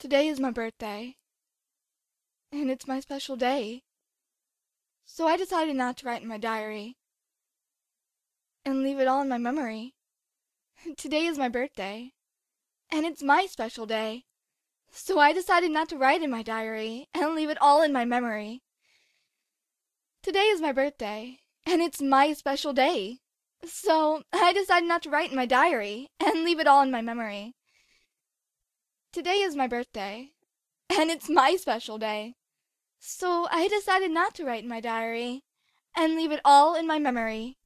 Today is my birthday, and it's my special day. So I decided not to write in my diary and leave it all in my memory. Today is my birthday, and it's my special day. So I decided not to write in my diary and leave it all in my memory. Today is my birthday, and it's my special day. So I decided not to write in my diary and leave it all in my memory. Today is my birthday, and it's my special day. So I decided not to write in my diary and leave it all in my memory.